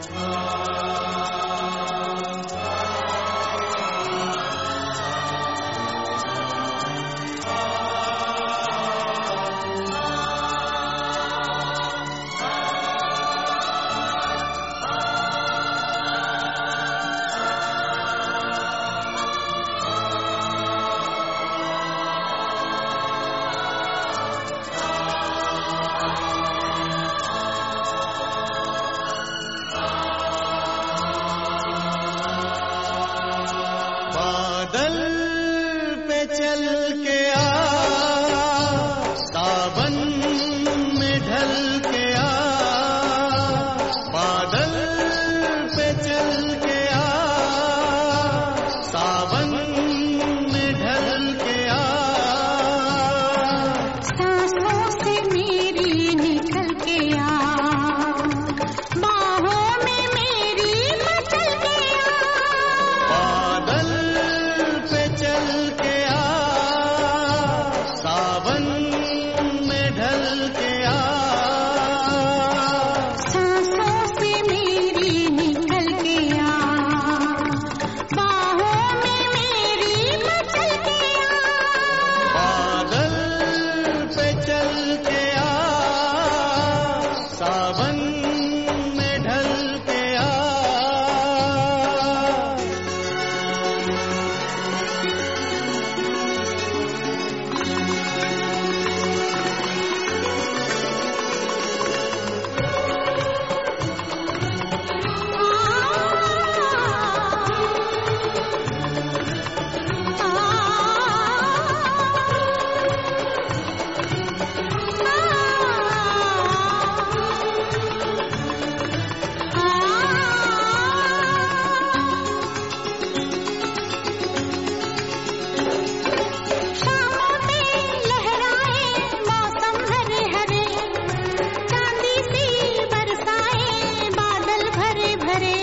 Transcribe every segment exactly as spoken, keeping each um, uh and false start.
बादल पे चल के आ, सावन में ढल के आ, बादल पे चल के आ, सावन में ढल के आ, सांसों से मेरी निकल के आ, बाहों में मेरी मचल के आ, बादल पे चल के आ, सावन में ढल के आ, सांसों से मेरी निकल के आ, बाहों में मेरी मचल के आ, बादल पे चल के आ, सावन में ढल के आ। शामों पे लहराए मौसम हरे हरे, चांदी सी बरसाए बादल भरे भरे,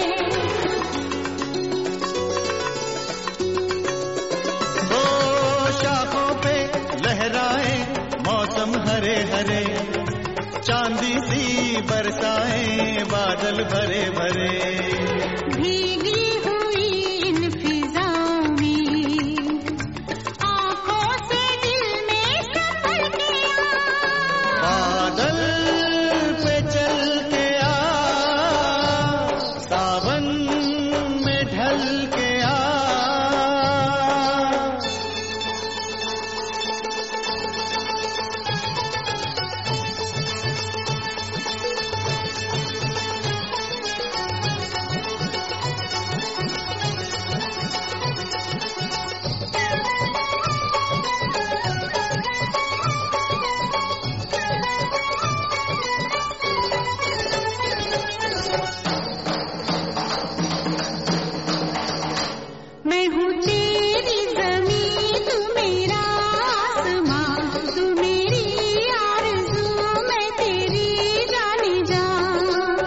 ओ शाखों पे लहराए मौसम हरे हरे, चांदी सी बरसाए बादल भरे भरे, भीगी हुई इन फिजाओं में आंखों से दिल में सफर के आ, बादल पे चल के आ, सावन में ढल के आ, मैं हूँ तेरी ज़मीं तू मेरा आसमां, तू मेरी आरज़ू मैं तेरी जानी जान,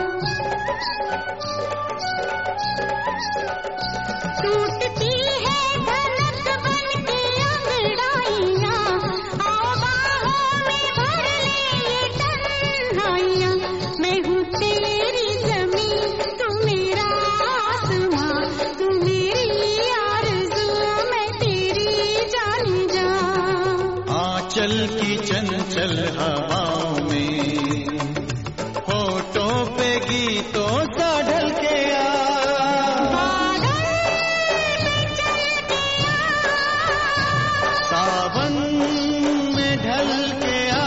टूटती है धड़क बन के अंगड़ाइयाँ, आओ बाहों में भर ले ये तन्हाइयाँ, मैं हूँ तेरी ज़मीं तू मेरा आसमां, तू मेरी आरज़ू मैं तेरी जानी जान, आंचल की चंचल हवाओं में होठों पे गीतों सा ढल के आ, बादल पे चल के आ, सावन में ढल के आ,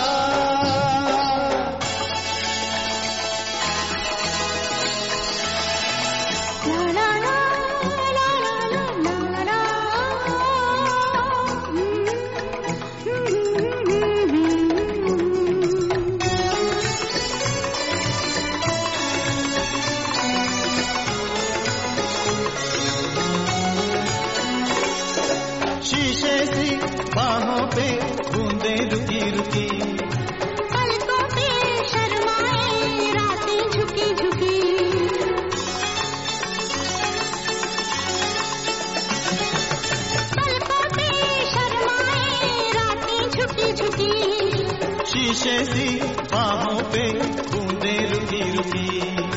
ला ला ला ला ला ला शीशे सी बाहों पे बूंदे रुकी रुकी, पलकों पे शर्माए रातें झुकी झुकी, पलकों पे शर्माए रातें झुकी झुकी, शीशे सी बाहों पे बूंदे रुकी रुकी,